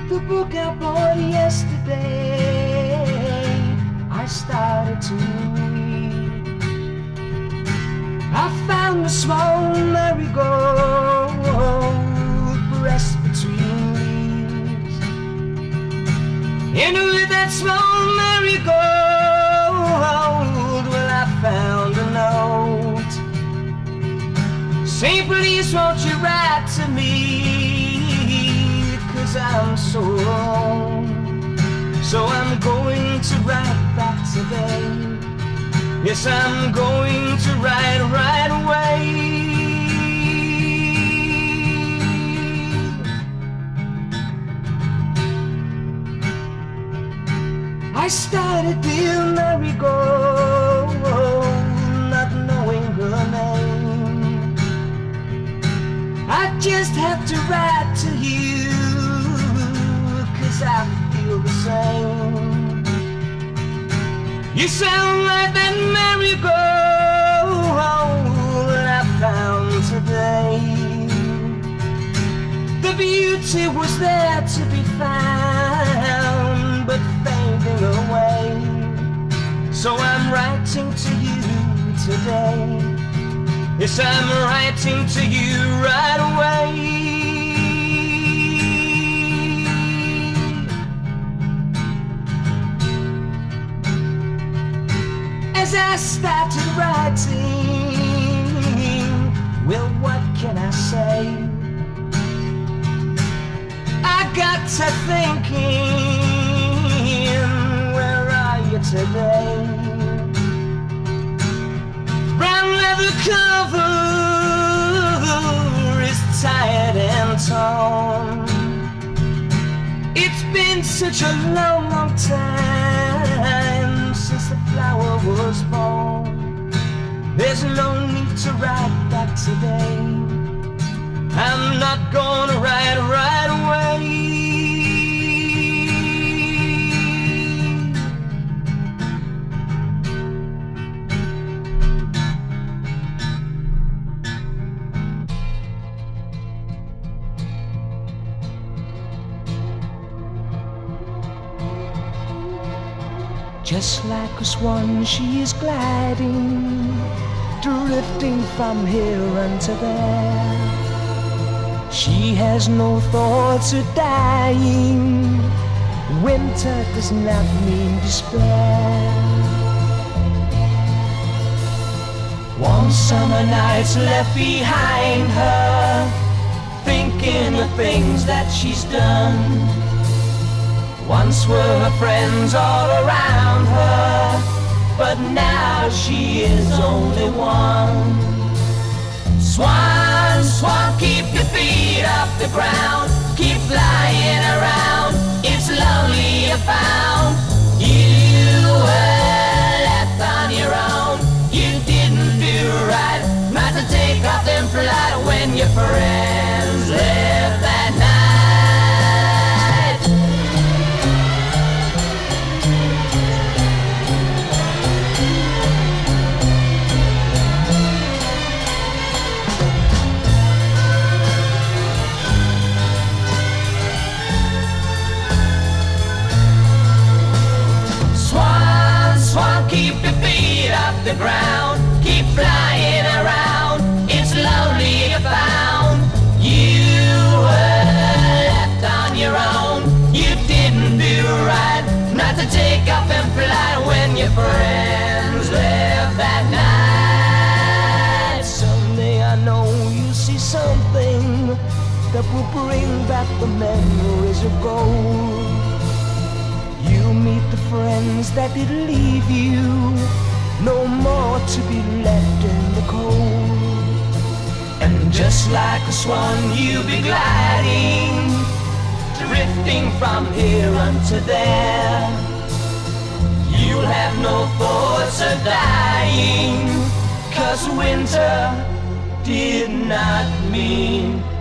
The book I bought yesterday, I started to read. I found a small marigold pressed between leaves, and with that small marigold, well, I found a note saying, please won't you write to me, 'cause I'm so alone. So I'm going to write back today. Yes, I'm going to write right away. I started dear marigold, not knowing her name. I just have to write to you, 'cause I feel the same. You sound like that marigold I found today. The beauty was there to be found, but fading away. So I'm writing to you today. Yes, I'm writing to you right away. As I started writing, well, what can I say? I got to thinking, where are you today? Brown leather cover is tired and torn. It's been such a long, long time since the flower was born. There's no need to write back today. I'm not gonna write right away. Just like a swan, she is gliding, drifting from here unto there. She has no thoughts of dying. Winter does not mean despair. Warm summer nights left behind her, thinking of things that she's done. Once were her friends all around her, but now she is only one. Swan, swan, keep your feet off the ground, keep flying around, it's lonely you found. You were left on your own, you didn't do right, not to take off them flight when your friends left that night. Keep your feet off the ground, keep flying around, it's lonely you found. You were left on your own, you didn't do right, not to take off and fly when your friends left that night. Someday I know you'll see something that will bring back the memories of gold. You meet the friends that did leave you, no more to be left in the cold. And just like a swan you'll be gliding, drifting from here unto there. You'll have no thoughts of dying, 'cause winter did not mean